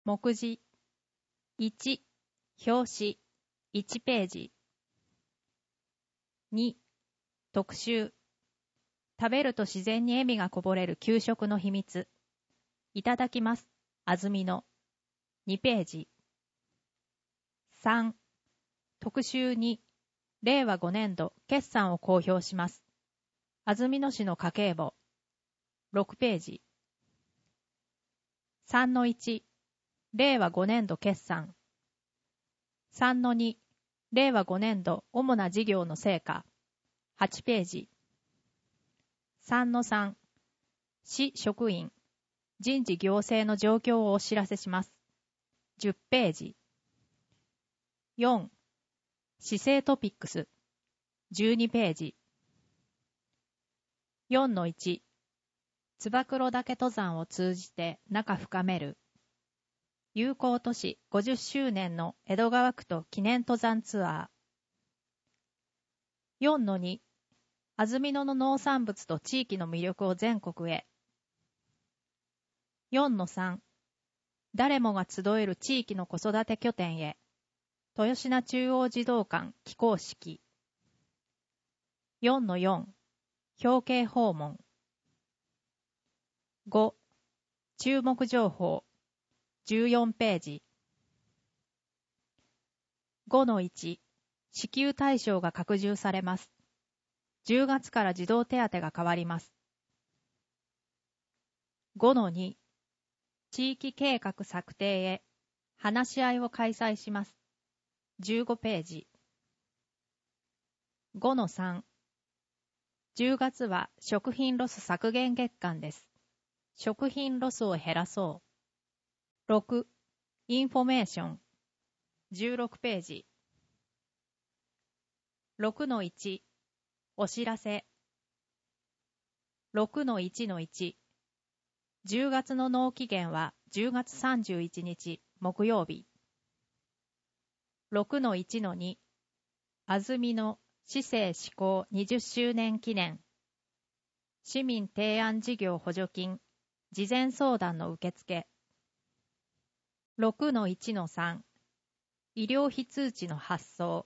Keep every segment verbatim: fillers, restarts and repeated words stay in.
目次いち、表紙いちページ。に、特集。食べると自然に笑みがこぼれる給食の秘密。いただきます。安曇野。にページ。さん、特集に、れいわごねんど決算を公表します。安曇野市の家計簿。ろくページ。さんのいち、れいわごねんど決算。さんのに、れいわごねんど主な事業の成果。はちページ。さんのさん、市職員、人事行政の状況をお知らせします。じゅっページ。よん、市政トピックス、じゅうにページ。よんのいち、つばくろ岳登山を通じて仲深める。友好都市ごじゅっしゅうねんの江戸川区と記念登山ツアー。よんのに、安曇野の農産物と地域の魅力を全国へ。よんのさん、誰もが集える地域の子育て拠点へ。豊品中央児童館起工式。よんのよん、表敬訪問。ご、注目情報。じゅうよんページ。ごのいち、支給対象が拡充されます。じゅうがつから児童手当が変わります。ごのに、地域計画策定へ話し合いを開催します。じゅうごページ。ごのさん、じゅうがつは食品ロス削減月間です。食品ロスを減らそう。ろく、インフォメーション。じゅうろくページ。ろくのいち、お知らせ。ろくのいちのいち、じゅうがつの納期限はじゅうがつさんじゅういちにち木曜日。ろくのいちのに、安曇野市政施行にじゅっしゅうねん記念。市民提案事業補助金、事前相談の受付。ろくのいちのさん、医療費通知の発送。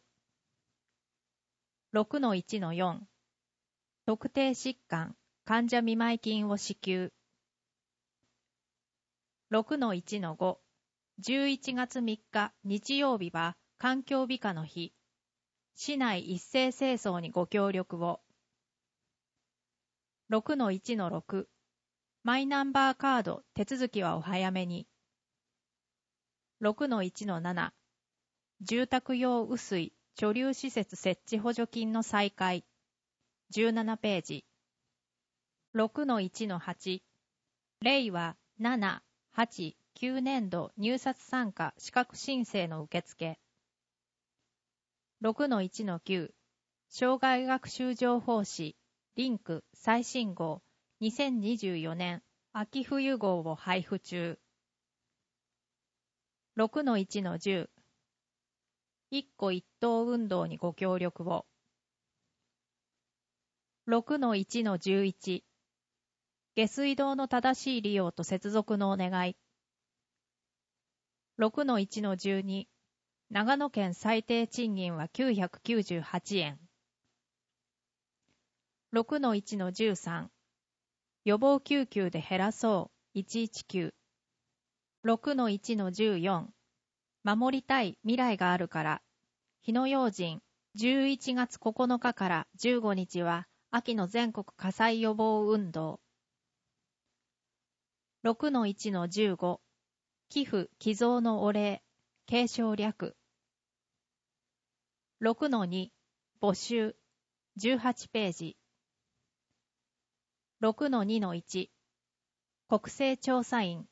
ろくのいちのよん、特定疾患、患者見舞金を支給。ろくのいちのご、じゅういちがつみっか日曜日は環境美化の日。市内一斉清掃にご協力を。ろくのいちのろく、マイナンバーカード手続きはお早めに。ろくのいちのなな、住宅用雨水貯留施設設置補助金の再開。じゅうななページ。ろくのいちのはち、れいわなな、はち、きゅうねんど入札参加資格申請の受付。ろくのいちのきゅう、障害学習情報誌、リンク最新号にせんにじゅうよねん秋冬号を配布中。ろくのいちのじゅう、一戸一棟運動にご協力を。ろくのいちのじゅういち、下水道の正しい利用と接続のお願い。ろくのいちのじゅうに、長野県最低賃金はきゅうひゃくきゅうじゅうはちえん。ろくのいちのじゅうさん、予防救急で減らそういちいちきゅう。ろくのいちのじゅうよん、守りたい未来があるから。火の用心、じゅういちがつここのかからじゅうごにちは秋の全国火災予防運動。ろくのいちのじゅうご、寄付寄贈のお礼、継承略。ろくのに、募集、じゅうはちページ。ろくのにのいち、国勢調査員。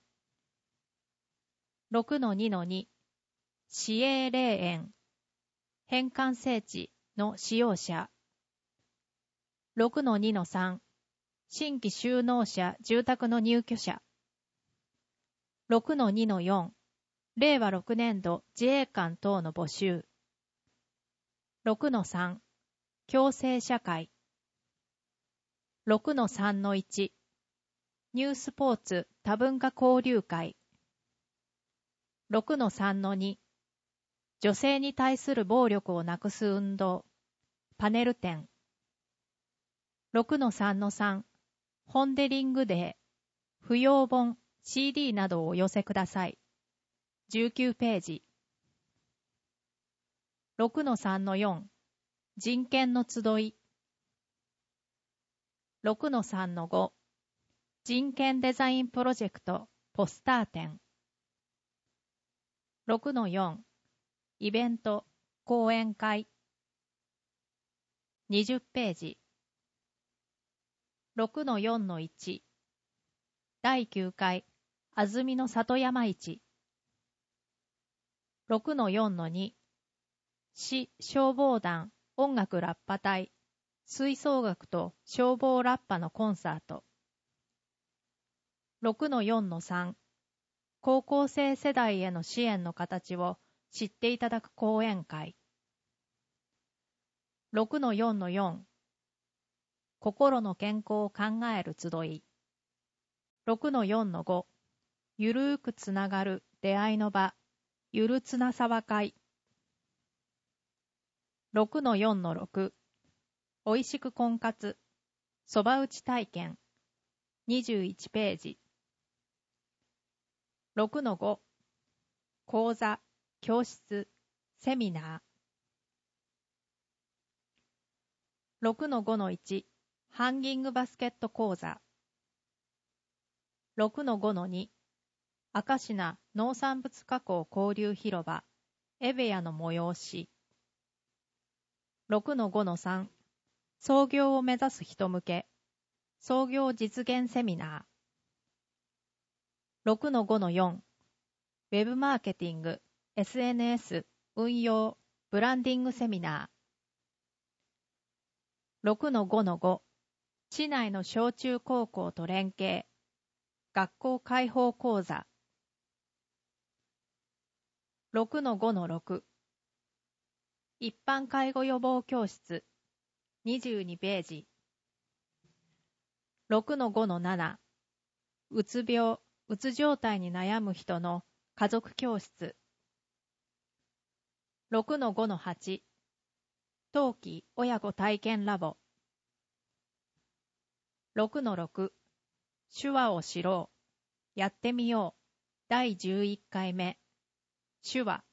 ろくのにのに、市営霊園、返還聖地の使用者。ろくのにのさん、新規就農者住宅の入居者。ろくのにのよん、れいわろくねんど自衛官等の募集。ろくのさん、共生社会。ろくのさんのいち、ニュースポーツ多文化交流会。 ろくのさんのに 女性に対する暴力をなくす運動パネル展。ろくのさんのさん ホンデリングデー不要本 シーディー などをお寄せください。じゅうきゅうページ。ろくのさんのよん 人権の集い。ろくのさんのご 人権デザインプロジェクトポスター展。ろくのよん イベント講演会。にじゅうページ。ろくのよんのいち だいきゅうかい安曇野里山市。ろくのよんのに 市消防団音楽ラッパ隊吹奏楽と消防ラッパのコンサート。ろくのよんのさん 高校生世代への支援の形を知っていただく講演会。ろくのよんのよん 心の健康を考える集い。ろくのよんのご ゆるーくつながる出会いの場ゆるつなさわ会。ろくのよんのろく おいしく婚活そば打ち体験にじゅういちページ。ろくのご 講座教室セミナー。ろくのごのいち ハンギングバスケット講座。ろくのごのに 明石名農産物加工交流広場エベヤの催し。ろくのごのさん 創業を目指す人向け創業実現セミナー。ろくのごのよん ウェブマーケティング エスエヌエス 運用ブランディングセミナー。ろくのごのご 市内の小中高校と連携学校開放講座。ろくのごのろく 一般介護予防教室にじゅうにページ。ろくのごのなな うつ病、うつ状態に悩む人の家族教室。ろくのごのはち 冬季親子体験ラボ。ろくのろく 手話を知ろうやってみようだいじゅういっかいめ手話。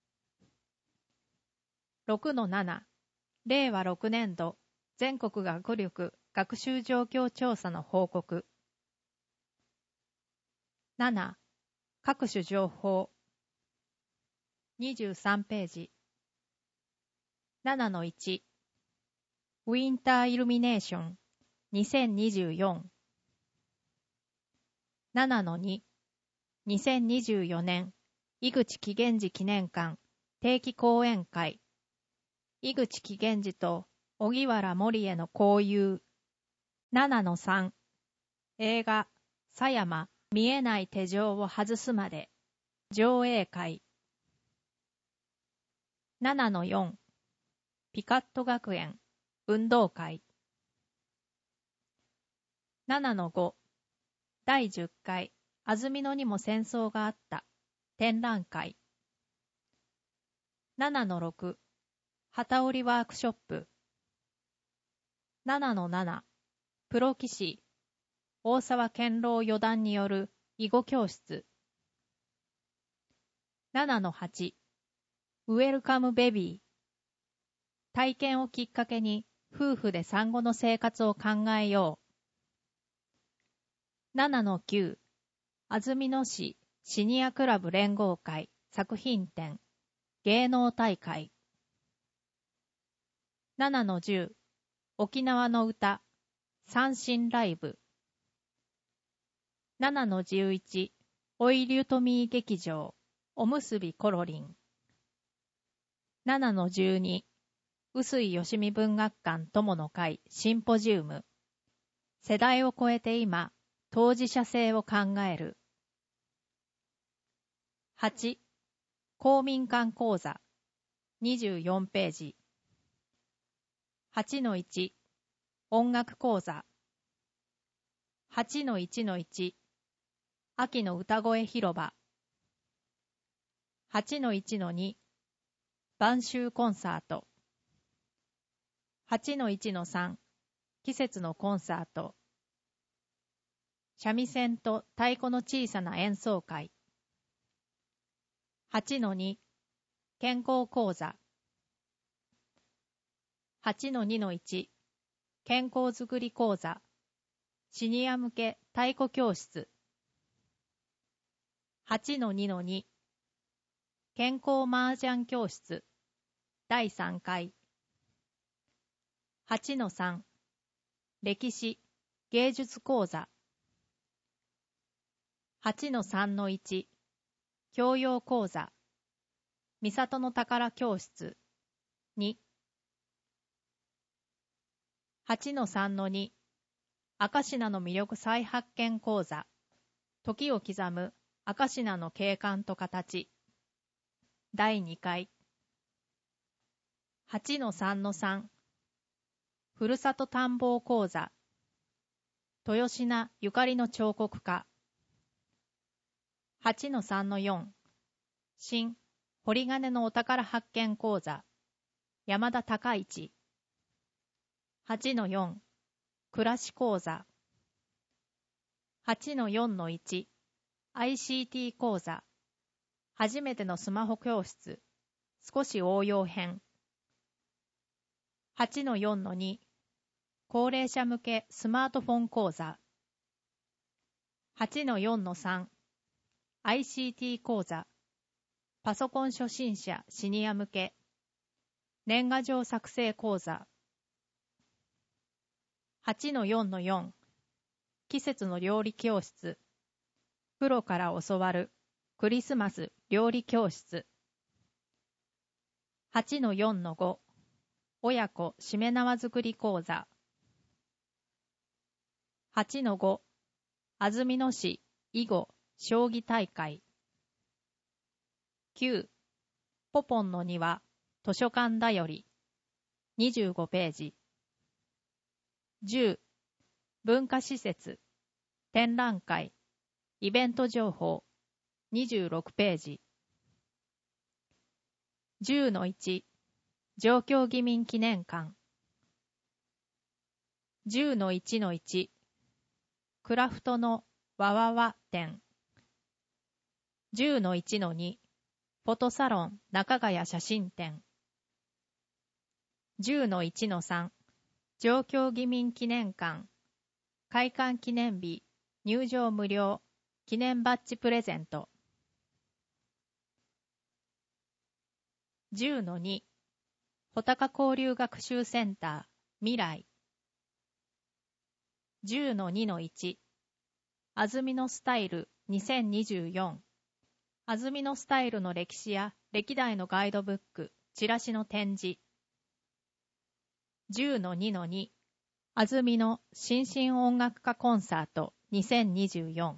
ろくのなな れいわろくねんど全国学力学習状況調査の報告。なな各種情報にじゅうさんページ。ななのいちウィンターイルミネーションにせんにじゅうよん。ななのに にせんにじゅうよねん井口紀元治記念館定期講演会。井口紀元治と荻原森への交友。ななのさん映画狭山見えない手錠を外すまで上映会。ななのよんピカット学園運動会。ななのごだいじゅっかい安曇野にも戦争があった展覧会。ななのろく旗織りワークショップ。ななのななプロ棋士大沢健郎四段による囲碁教室。ななのはちウェルカムベビー体験をきっかけに夫婦で産後の生活を考えよう。ななのきゅう安曇野市シニアクラブ連合会作品展芸能大会。ななのじゅう沖縄の歌三線ライブ。ななのじゅういちオイリュートミー劇場おむすびコロリン。ななのじゅうに臼井よしみ文学館友の会シンポジウム世代を超えて今当事者性を考える。はち公民館講座にじゅうよんページ。はちのいち音楽講座。はちのいちのいち秋の歌声広場。 はちのいちのに 晩秋コンサート。はちのいちのさん 季節のコンサート。三味線と太鼓の小さな演奏会。はちのに 健康講座。はちのにのいち 健康づくり講座。シニア向け太鼓教室。はちのにのに 健康麻雀教室だいさんかい。はちのさん 歴史芸術講座。はちのさんのいち 教養講座。三郷の宝教室に。はちのさんのに 明石名の魅力再発見講座。時を刻む明石名の景観と形だいにかい。はちのさんのさん ふるさと探訪講座。豊品ゆかりの彫刻家。はちのさんのよん 新堀金のお宝発見講座。山田孝一。はちのよん 暮らし講座。はちのよんのいち アイシーティー 講座。初めてのスマホ教室。少し応用編。はちのよんのに 高齢者向けスマートフォン講座。はちのよんのさん アイシーティー 講座。パソコン初心者シニア向け年賀状作成講座。はちのよんのよん 季節の料理教室。プロから教わるクリスマス料理教室。はちのよんのご 親子しめ縄作り講座。はちのご 安曇野市囲碁将棋大会。きゅう ポポンの庭図書館だよりにじゅうごページ。じゅう文化施設展覧会イベント情報にじゅうろくページ。じゅうのいち 上京義民記念館。じゅうのいちのいち クラフトのわわわ展。じゅうのいちのに フォトサロン中ヶ谷写真展。じゅうのいちのさん 上京義民記念館開館記念日入場無料記念バッジプレゼント。じゅうのに 穂高交流学習センター未来。じゅうのにのいち 安曇野スタイルにせんにじゅうよん。安曇野スタイルの歴史や歴代のガイドブックチラシの展示。じゅうのにのに 安曇野新進音楽家コンサートにせんにじゅうよん。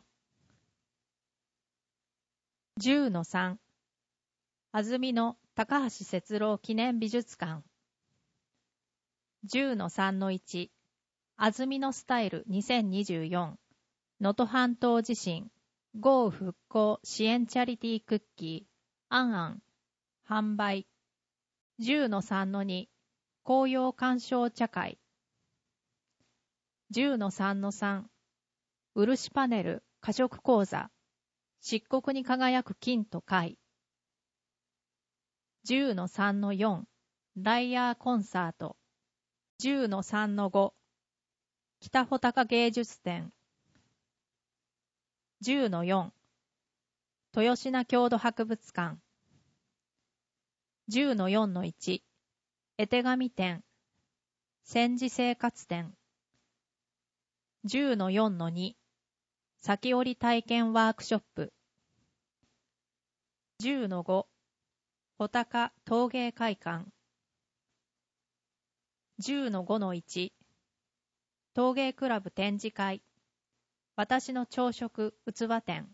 じゅうのさん 安曇野高橋節郎記念美術館。じゅうのさんのいち 安曇野スタイルにせんにじゅうよん。能登半島地震豪雨復興支援チャリティークッキーあんあん販売。じゅうのさんのに 紅葉鑑賞茶会。じゅうのさんのさん 漆パネル過食講座漆黒に輝く金と貝。じゅうのさんのよん ライヤーコンサート。じゅうのさんのご 北穂高芸術展。じゅうのよん 豊品郷土博物館。じゅうのよんのいち 絵手紙展戦時生活展。じゅうのよんのに 先折り体験ワークショップ。じゅうのご 穂高陶芸会館。じゅうのごのいち 陶芸クラブ展示会私の朝食器展。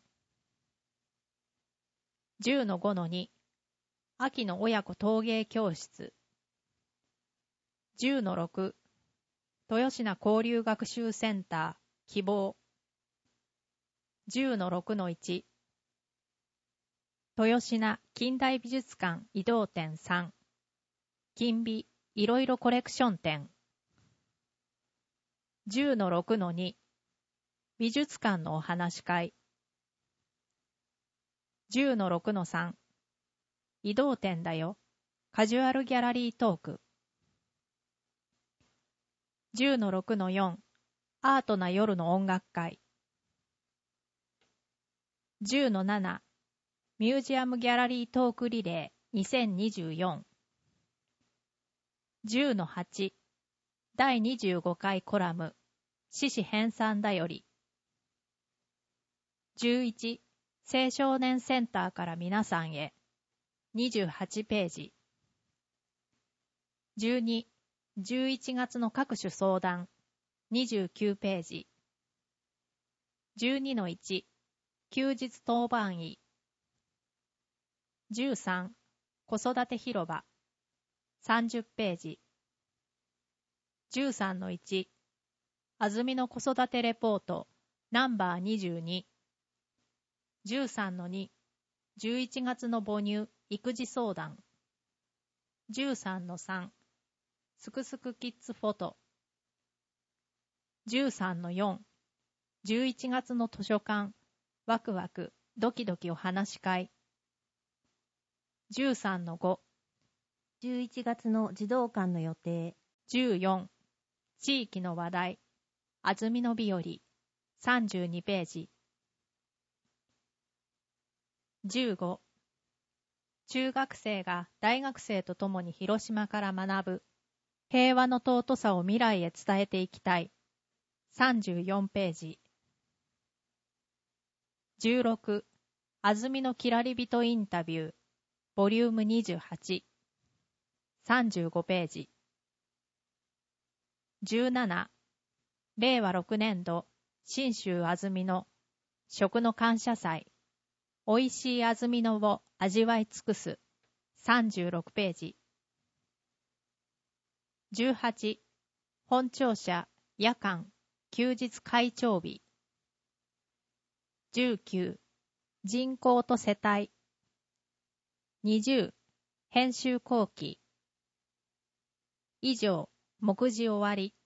じゅうのごのに 秋の親子陶芸教室。じゅうのろく 豊品交流学習センター希望。じゅうのろくのいち豊品近代美術館移動展さん、金美いろいろコレクション展。じゅうのろくのに、美術館のお話し会。じゅうのろくのさん、移動展だよ、カジュアルギャラリートーク。じゅうのろくのよん、アートな夜の音楽会。じゅうのなな、ミュージアムギャラリートークリレーにせんにじゅうよん。じゅうのはち、だいにじゅうごかいコラム、獅子編纂だより。じゅういち、青少年センターから皆さんへ、にじゅうはちページ。じゅうに、じゅういちがつの各種相談、にじゅうきゅうページ。じゅうにのいち、休日当番医。じゅうさん、子育て広場、さんじゅっページ。じゅうさんのいち、安住の子育てレポート、ナンバーにじゅうに。じゅうさんのに、じゅういちがつの母乳、育児相談。じゅうさんのさん、すくすくキッズフォト。じゅうさんのよん、じゅういちがつの図書館、ワクワク、ドキドキお話し会。じゅうさんのご、 じゅういちがつの児童館の予定。 じゅうよん、地域の話題、安住の日和、さんじゅうにページ。じゅうご、中学生が大学生とともに広島から学ぶ、平和の尊さを未来へ伝えていきたい、さんじゅうよんページ。じゅうろく、安住のきらりびとインタビュー、ボリュームにじゅうはち、さんじゅうごページ。じゅうなな、れいわろくねんど、信州安住の食の感謝祭、おいしい安住のを味わい尽くす、さんじゅうろくページ。じゅうはち、本庁舎、夜間、休日会長日。じゅうきゅう、人口と世帯。にじゅう、編集後期。以上、目次終わり。